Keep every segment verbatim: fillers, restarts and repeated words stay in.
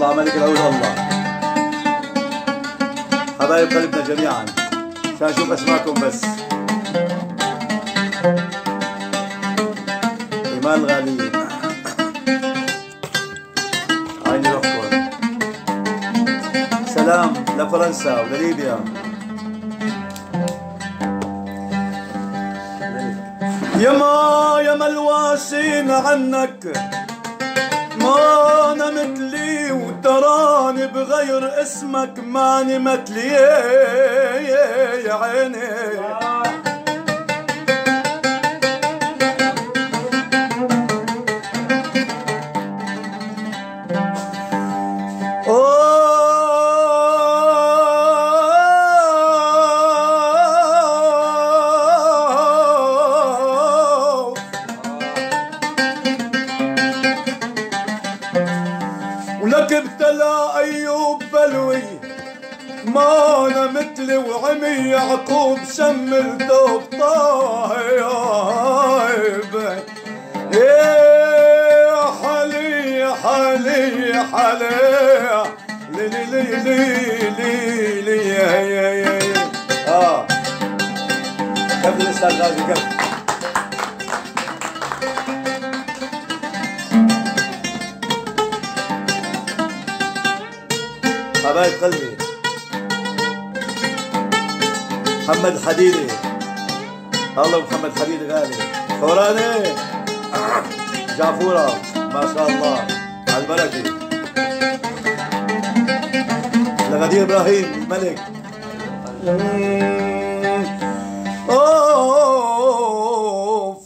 الله ملك العود الله. حبايب قلبنا جميعا عشان نشوف اسماءكم بس. ايمان الغاليين عيني روحكم. سلام لفرنسا ولليبيا. يما يما الواسين عنك ما انا مثلي وتراني بغير اسمك ماني مثلي يا عيني. ولك ابتلى ايوب بلوي ما انا مثلي وعمي يعقوب شمل دوب طايب. يا حالي يا حالي يا حالي لي لي لي لي لي لي يا يا يا اه قبل الاستاذ غازي قبل. حبايب قلبي محمد حديدي. الله محمد حديدي غالي. فوراني جعفورة ما شاء الله على البركة. لغدير ابراهيم الملك. اوف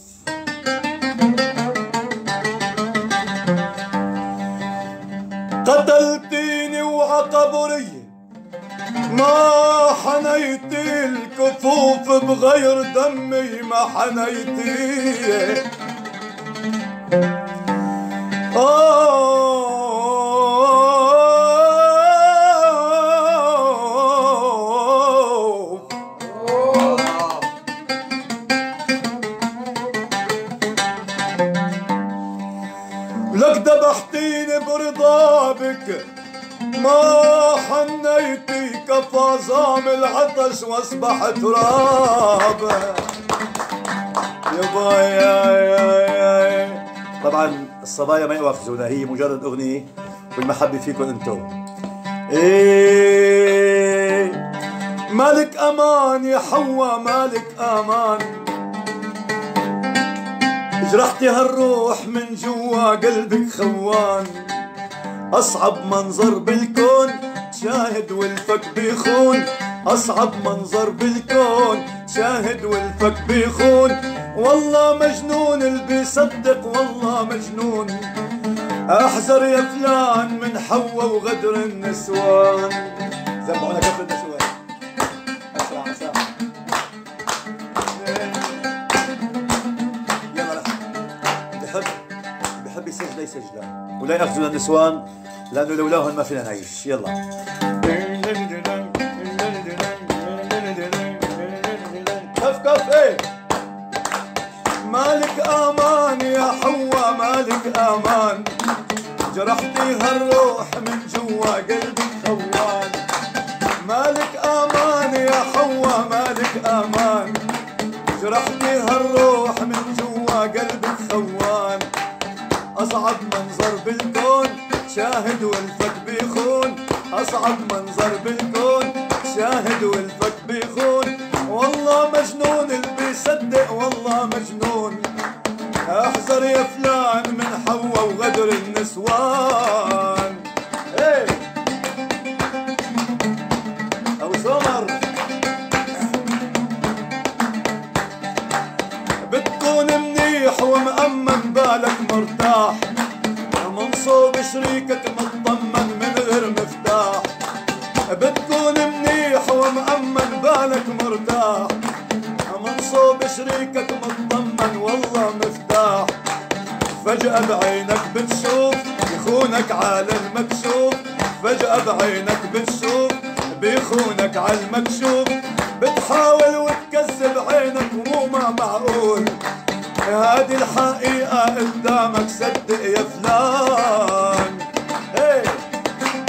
قتلتيني وعقبري ما حنيتي الكفوف بغير دمي ما حنيتي. لك ذبحتيني برضابك ما حنيتي كفازام العطش واصبح تراب. يابا يا يا يا طبعا الصبايا ما يؤاخذونا هي مجرد اغنيه والمحبه فيكم انتم. ايه مالك امان يا حوا مالك امان. جرحتي هالروح من جوا قلبك خوان. أصعب منظر بالكون شاهد والفك بيخون. أصعب منظر بالكون شاهد والفك بيخون. والله مجنون اللي بيصدق والله مجنون. أحذر يا فلان من حوا وغدر النسوان. زبعونا كف النسوان. أسرع أسرع. يلا بحب بحب يسجل يسجل ولا يأخذون النسوان لأنه لولاهن ما فينا نعيش. يلا كف كف ايه مالك امان يا حوا مالك امان. جرحتي هالروح من جوا قلبك خوان. مالك امان يا حوا مالك امان. جرحتي هالروح من جوا قلبك خوان. أصعب منظر بالكون شاهد والفك بيخون. أصعب منظر بالكون شاهد والفك بيخون. والله مجنون اللي بيصدق والله مجنون. احذر يا فلان من حوا وغدر النسوان. ايه أبو سمر بتكون منيح ومأمن بالك مرتاح. منصوب شريكك مطمن من غير مفتاح. بتكون منيح ومأمن بالك مرتاح. منصوب شريكك مطمن والله مفتاح. فجأة بعينك بتشوف يخونك على المكشوف. فجأة بعينك بتشوف بيخونك على المكشوف. بتحاول وتكذب عينك ومو ما معقول. هذه الحقيقة قدامك صدق يا فلان. ايه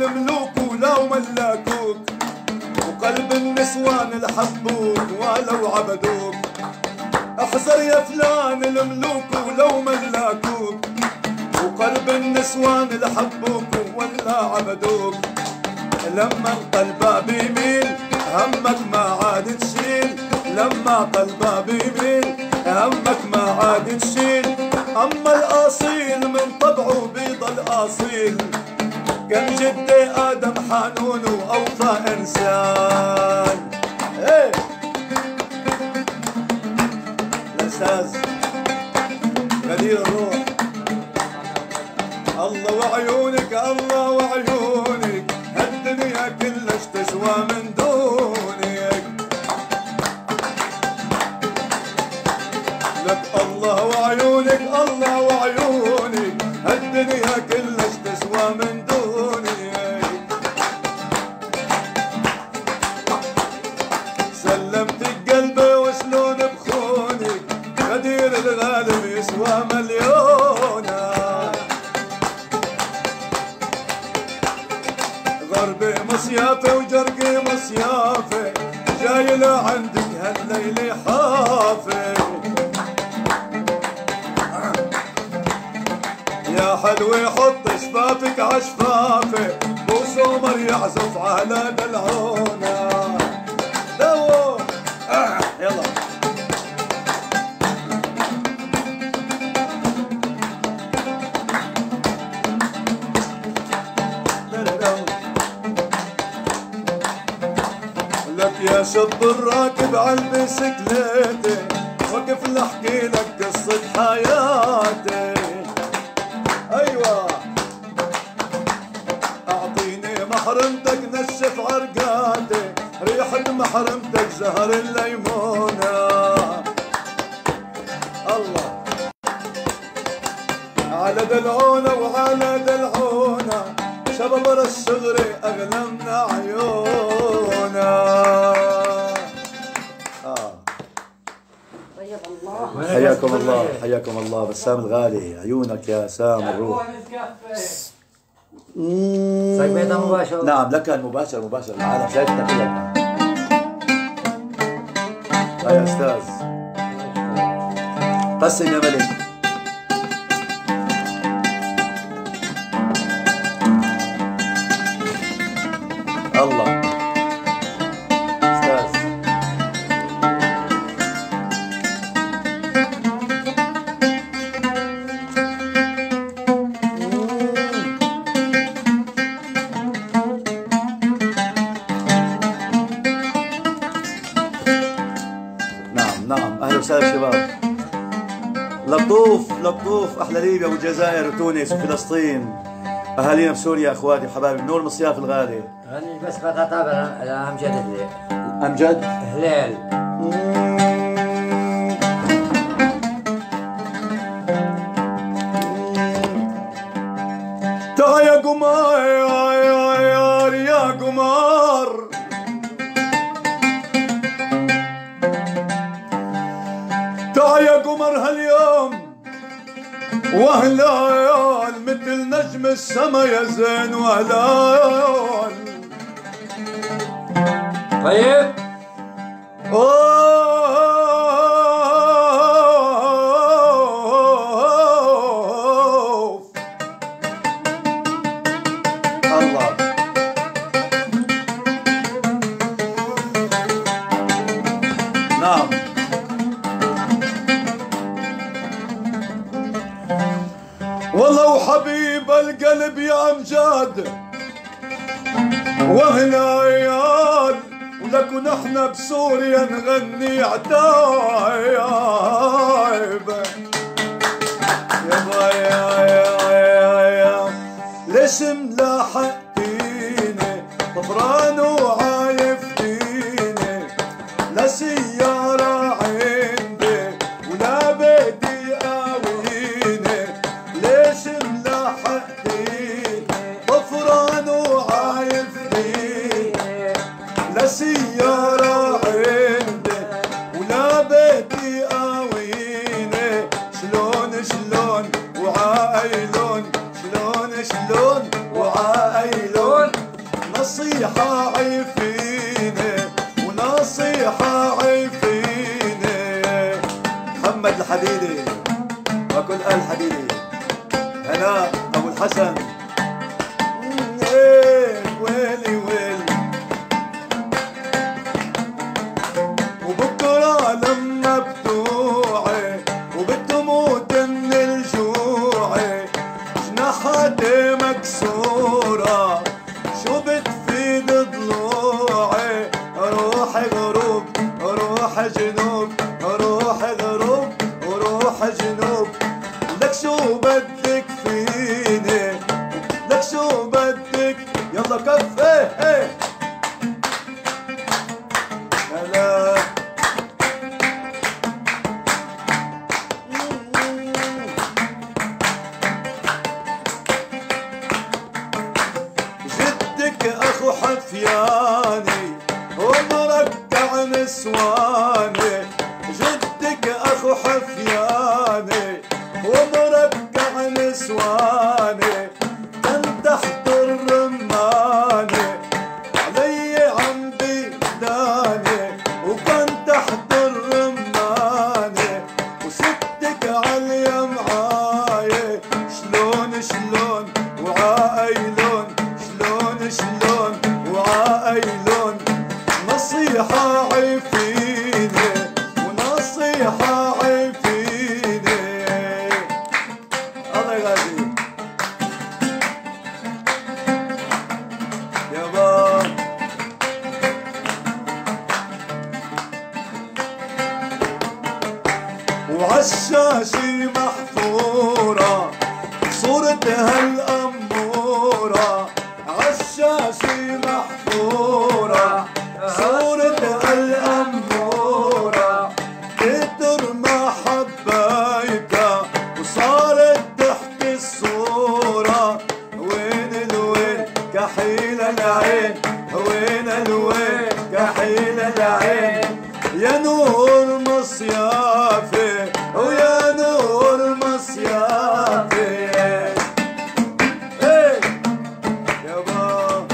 الملوك ولو ملكوك، وقلب النسوان الحبوك ولو عبدوك. احذر يا فلان الملوك ولو ملكوك، وقلب النسوان الحبوك ولا عبدوك. لما القلب بيميل همك ما عاد تشيل، لما قلبه بيميل همك ما عاد تشيل. اما الاصيل من طبعه بيضل اصيل، كان جدي ادم حنون واوفى انسان. ايه الاستاذ غدير الروح. الله وعيونك الله وعيونك، هالدنيا كلش تسوى من دونك. لك الله وعيونك الله وعيونك، هالدنيا كلش تسوى من دونك. سلمتك قلبي وشلون بخونك، غدير الغالب يسوى مليونة. غربي مصيافة وجرقي مصيافة، جاي لعندك هالليل حافة. يا حلوة حط شفافك عشفافة، بو سمر يعزف على دلعونة. دو آه. يلا لك يا شب الراكب عالبسكليتة، وقف لحكي لك قصة حياتي. ايوه اعطيني محرمتك نشف عرقاتي، ريحة محرمتك زهر الليمونة. الله على دلعونة وعلى دلعونة، شباب الصغري اغلى من عيونا. آه. حياكم الله حياكم الله. بسام الغالي عيونك يا سام الروح. سجمتها مباشر. نعم لك المباشر مباشر، العالم شايفتك كلها. يا استاذ قسم يا ملك. الله استاذ نعم نعم. اهلا وسهلا شباب. لطوف لطوف احلى ليبيا والجزائر وتونس وفلسطين، اهالينا بسوريا اخواتي وحبايبي، نور مصياف الغالي. غني بس فقط على امجد هلال. امجد هلال. تا يا قمار يا يا يا قمار، تا يا قمر هاليوم وهلال، مثل نجم السما يا زين وهلال. طيب اوه الله نعم. والله وحبيب القلب يا امجاد وهلال، ولك ونحن بسوريا نغني عتايب. يابا يا يا يا يا ليش ملاحقتيني طفران وعايفتيني، لا سيارة عندي ولا بدي قاويني. ليش ملاحقتيني طفران وعايفتيني، لا سيارة عندي ولا بدي قاويني. شلون شلون وعايلون، شلون شلون وعايلون. ونصيحة عيفيني ونصيحة عيفيني. محمد الحديدي وكل آل حديدي، هناء أبو الحسن، ويلي ويلي. وبكرة لما بتوعي وبتموت من الجوع، جناحاتي مكسورة شو بتفيد ضلوعي؟ روح غروب روح جنوب روح غروب وروح جنوب. لك شو بدك فيني لك شو بدك، يلا كف ايه ايه هلا. جدك اخو حفياني ومركع نسواني، جدك اخو حفياني ومركع نسواني. كان تحت الرماني علي عم بيداني، وكان تحت الرماني وستك عليا معاي. شلون شلون وعايلون شلون شلون وعايلون. نصيحة عيفيني ونصيحة عيفيني. الله يغازي يابا. وعالشاشة محفورة صورة هالأمورة، عالشاشة محفورة صورة هالأمورة. كتر ما حبيتها وصارت تحكي الصورة. وين الوين كحيل العين، وين الوين كحيل العين. يا نور مصيافي ويا نور مصيافي. هي يابا.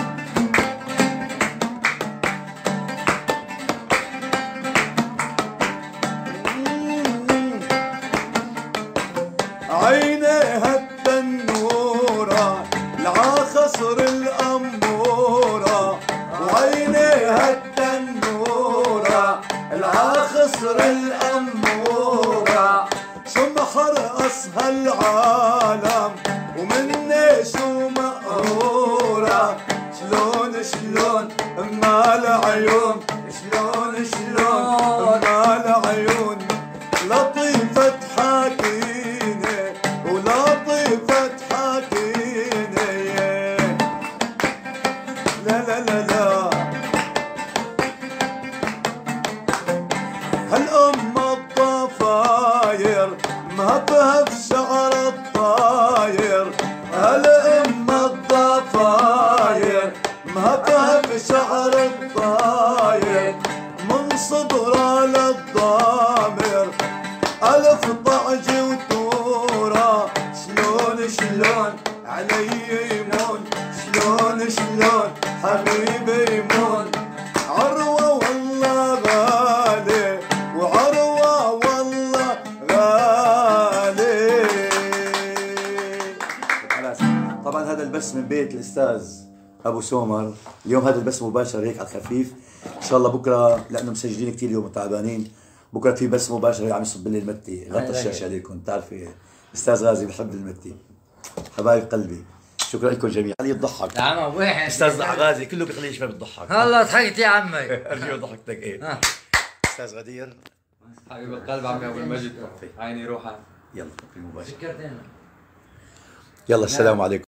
عينيها التنورة العاخصر الأمورة، وعينيها التنورة العاخصر الأمورة. سمحر أصها العالم ومني شو مقهورة. شلون شلون ما العيون شلون شلون ما العيون. لطيفة تحاكيني ولطيفة تحاكيني. لا لا لا لا. هالأم الضفاير مهبها بشعر الطاير. هالأم الضفاير مهبها بشعر الطاير. من صدرها للضامر ألف ضعج وتورة. شلون شلون علي يمون شلون شلون حبيبي يمون. عروة والله غالي وعروة والله غالي. خلاص طبعا هذا البث من بيت الأستاذ أبو سومر. اليوم هذا البث مباشر هيك على الخفيف. إن شاء الله بكرة لأنه مسجلين كثير اليوم وتعبانين، بكرة في بث مباشر عم يصب لي المتي. غطى الشاشة عليكم. بتعرفي أستاذ غازي بحب المتي. حبايب قلبي شكرا لكم جميعا. خليه يضحك يا عم واحد أستاذ غازي كله بخليه يشبه بتضحك. هلا ضحكت يا عمي. أرجو ضحكتك إيه. أستاذ غدير حبيب القلب عمي ابو المجد، عيني روحك. يلا في مباشر. سكرتين. يلا السلام عليكم.